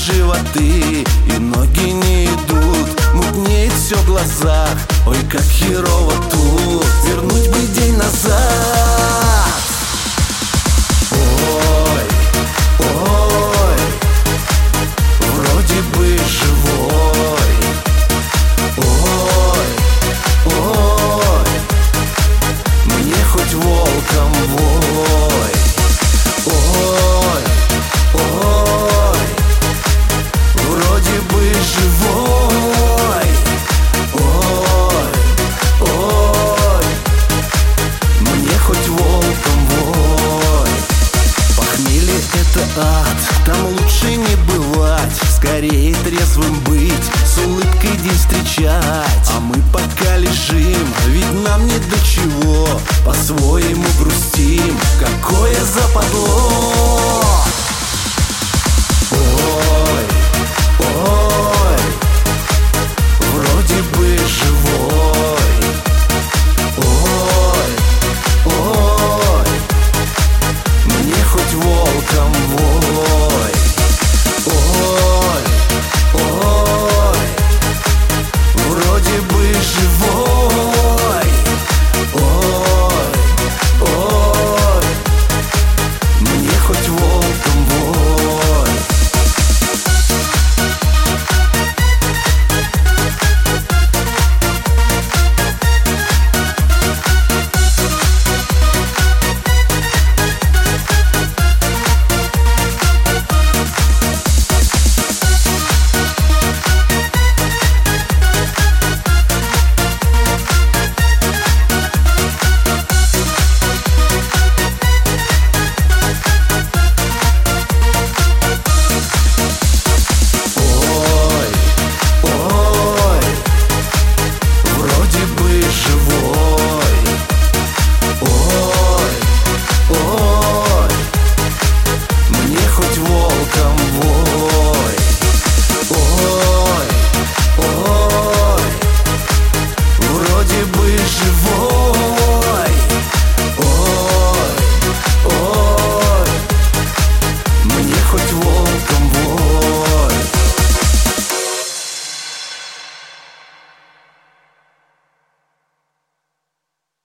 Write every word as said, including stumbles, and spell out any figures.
животы, и ноги не идут, мутнеет все в глазах. Ой, как херово тут, вернуть бы день назад. Ой, ой, вроде бы живой. Ой, ой, мне хоть волком вой. Ой, ой, вроде бы живой. Ой, ой, мне хоть волком вой. Похмелье — это ад, там лучше не бывать. Скорее трезвым быть, с улыбкой день встречать. А мы пока лежим, ведь нам не до чего, по-своему грустим. Какое западло.